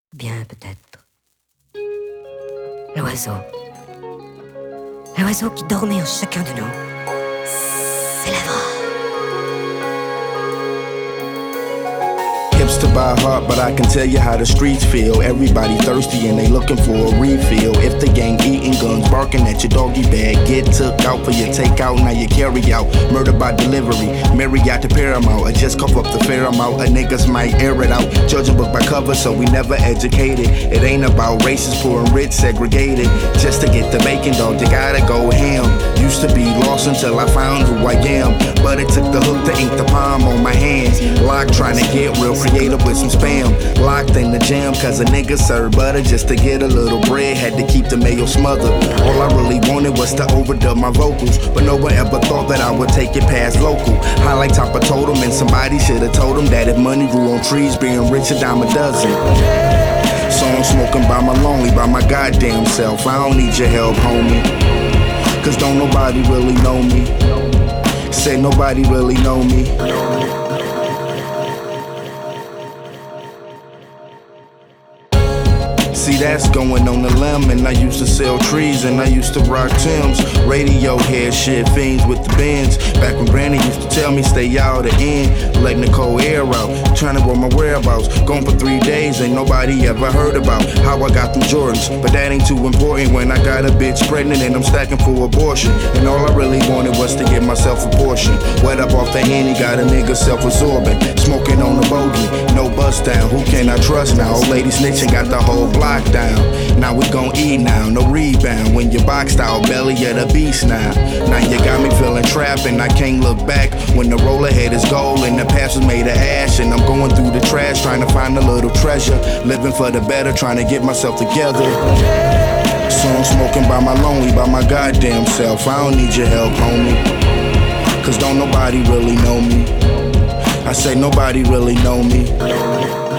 Bien peut-être. L'oiseau. L'oiseau qui dormait en chacun de nous. S'élèvera. Hipster by heart, but I can tell you how the streets feel. Everybody thirsty and they looking for a refill. If the gang eating guns, barking at your doggy bag, get took out for your takeout, now you carry out. Murder by delivery, Marriott to Paramount. I just cough up the fair amount, a niggas might air it out. Judge a book by cover, so we never educated. It ain't about races, poor and rich, segregated. Just to get the bacon, dog, you gotta go ham. Used to be lost until I found who I am, but it took the hook to ink the palm on my hands. Locked trying to get real creative with some spam. Locked in the jam cause a nigga served butter just to get a little bread. Had to keep the mayo smothered. All I really wanted was to overdub my vocals, but no one ever thought that I would take it past local. High like top of totem, and somebody should've told them that if money grew on trees, being rich a dime a dozen. So I'm smoking by my lonely, by my goddamn self. I don't need your help, homie, cause don't nobody really know me. Said nobody really know me. See, that's going on the limb, and I used to sell trees, and I used to rock Timbs. Radio head shit, fiends with the bends. Back when Granny used to tell me stay out the end, letting the cold air out, trying to roll my whereabouts. Gone for 3 days, ain't nobody ever heard about how I got them Jordans. But that ain't too important when I got a bitch pregnant and I'm stacking for abortion. And all I really wanted was to give myself a portion. Wet up off the Henny, got a nigga self-absorbing. Smoking on the bogey, no bust down. Who can I trust now? Old lady snitching, got the whole block down. Now we gon' eat now, no rebound. When you boxed out, belly of the beast now. Now you got me feeling trapped and I can't look back. When the roller head is gold and the past was made of ash, and I'm going through the trash trying to find a little treasure. Living for the better, trying to get myself together. So I'm smoking by my lonely, by my goddamn self. I don't need your help, homie, cause don't nobody really know me. I say nobody really know me.